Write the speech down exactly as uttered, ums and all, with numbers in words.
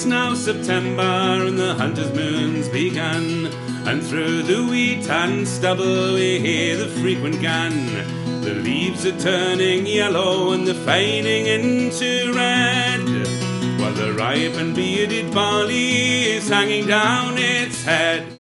It's now September and the hunter's moon's begun, and through the wheat and stubble we hear the frequent gun. The leaves are turning yellow and they're fading into red, while the ripe and bearded barley is hanging down its head.